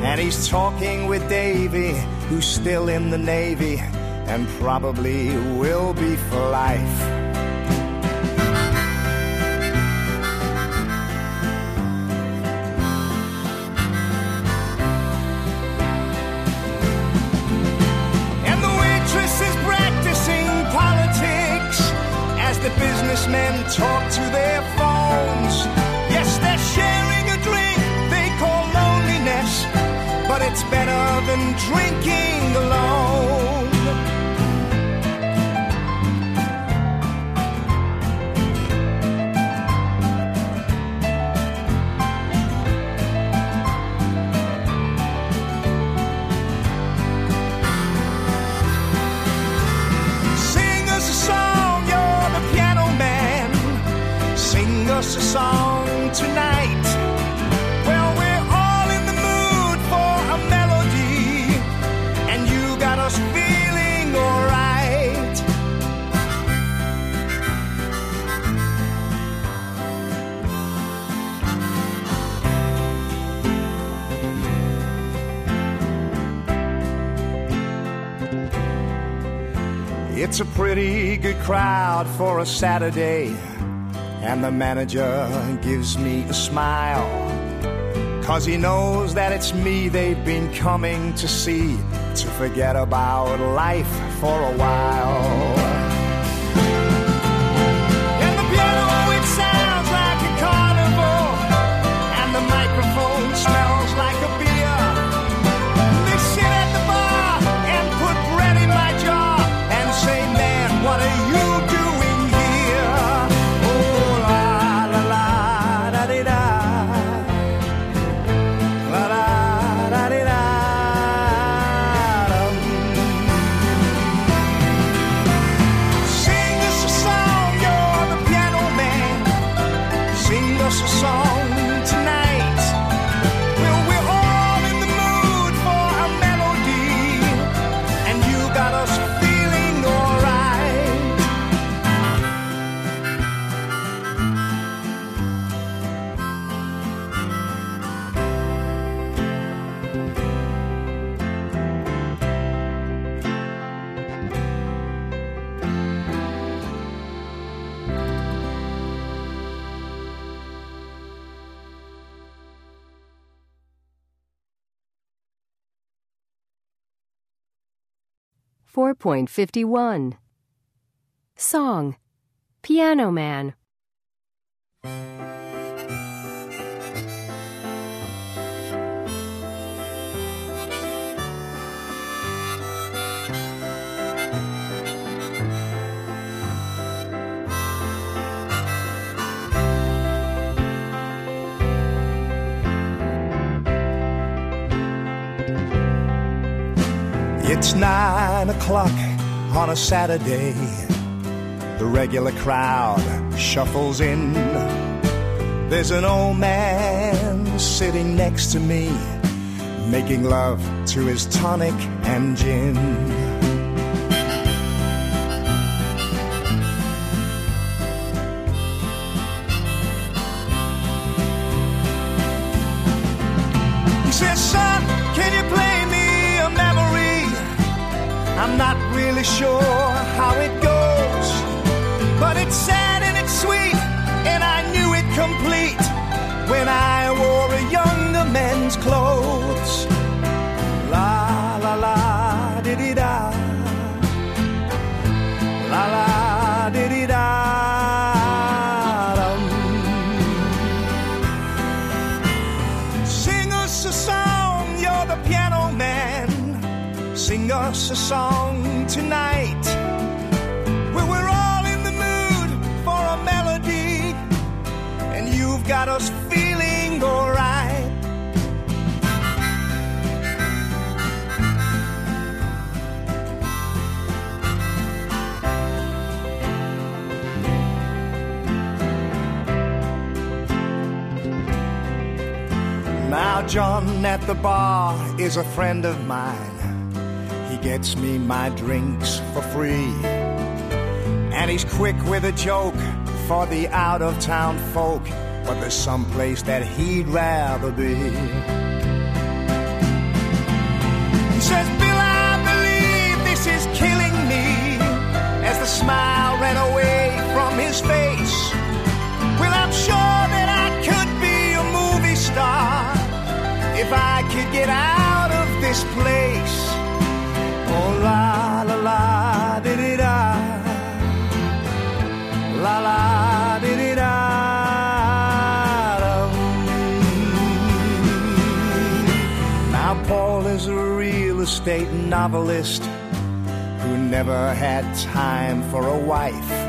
And he's talking with Davy, who's still in the Navy, and probably will be for life. And the waitress is practicing politics as the businessmen talk to their phones. Yes, they're sharing a drink they call loneliness, but it's better than drinking alone. Sing us a song, you're the piano man. Sing us a song tonight. Well, we're all in the mood for a melody, and you got us feeling alright. It's a pretty good crowd for a Saturday, and the manager gives me a smile, 'cause he knows that it's me they've been coming to see, to forget about life for a while. And the piano, it sounds like a carnival, and the microphone smells like a beer. They sit at the bar and put bread in my jar and say, man, what are you doing here? Oh, la la la da di da, la la da di da. Sing us a song, you're the piano man. Sing us a song tonight. Well, we're all in the mood for a melody, and you got us feeling alright. .51 Song Piano Man. It's 9 o'clock on a Saturday. The regular crowd shuffles in. There's an old man sitting next to me, making love to his tonic and gin. He says, son, can you play me a memory? I'm not really sure how it goes, but it's sad and it's sweet, and I knew it complete when I wore a younger man's clothes. La la la di di da, la la di di da. Sing us a song, you're the piano man. Sing us a song tonight. Well, we're all in the mood for a melody, and you've got us feeling alright. Now John at the bar is a friend of mine. He gets me my drinks for free, and he's quick with a joke for the out-of-town folk, but there's some place that he'd rather be. face. Well, I'm sure that I could be a movie star if I could get out of this place. Oh, la la la, di-di-da, la la, di-di-da. Now Paul is a real estate novelist who never had time for a wife.